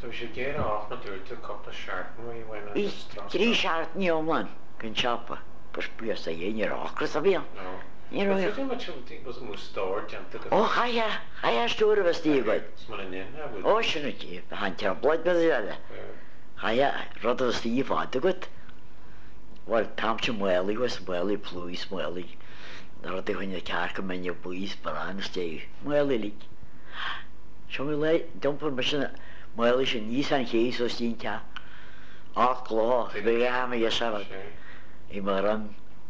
So we should get off na dúirt a couple of sharp we went on Three shart ní omlan gan chapa. Pus buas a dhéine achras a bhíon. No. You know, But much was a store jump. Oh, chaya stór a stíh goid. Ó sinna tí, han tear bloid bud eile. Chaya rud a stíh fád a goid. Well, tam se mueli was mueli plúis mueli. Rud a chuine cearcha menne buís barán stéh. Mueli lí. Sio mi le, dumpar mar sinna mueli sin níos an chéis o stín te. Ach glá, bega ha me gesafad. I mar an.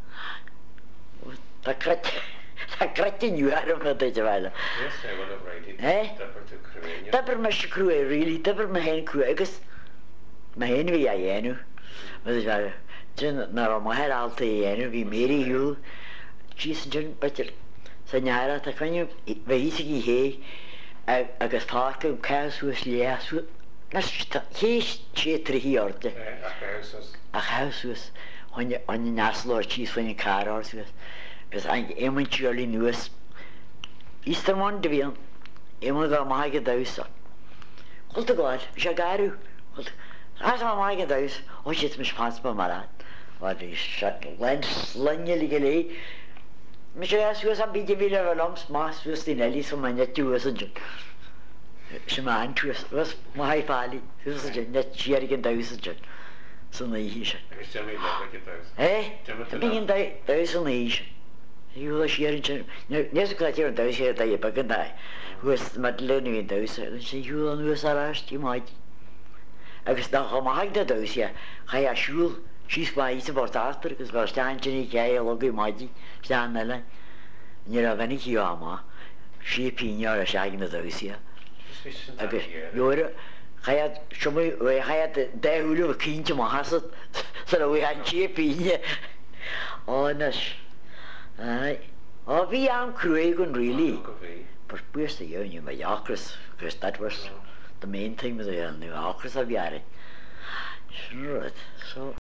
Ta crati nniu ar ym hynny dy fel. Yes, I would have read it. Dapper to Cruania. Dapper ma si crwe, really. Dapper ma hen crwe, agos ma hen fi a enw. Fydd fel, dyn na'r o maher alta i enw fi Mary Hugh. Gys dyn, betyr, sa niara, ta cwnnw, fe isig i hei, agos taca yw caws wys lias wys. Nas hei si tri orte. A caws wys. O'n naslo o'r chys fwy'n car o'r wys. Because I'm eventually news. Easter one division. Emo ga maige dausa. Hold the god, Shagaru. As my maige daus, oh shit, mis pants by marat. What is shut lens legally. Michel was a big villa alongs mass was the Nelly so many 2 years ago. Shaman was my valley. This is a net cheering daus. So nice. Eh? The being daus on the you were sharing. There's a clatter of those here that you bug and die. Who was Madeleine in those, and say you on who's arrest, you might. I was not home, I had those here. I assure she's my eat about after because we're standing here, loggy mighty, stand there. You know, any Kiama, she pinior a shagging of those here. You're. I had some way, I had the day who live a king to my house, so we had cheap in honest. Aye. Oh, we am Craig really. But where's the union with Acres? Because that was the main thing with the Acres of Yari. Sure, so.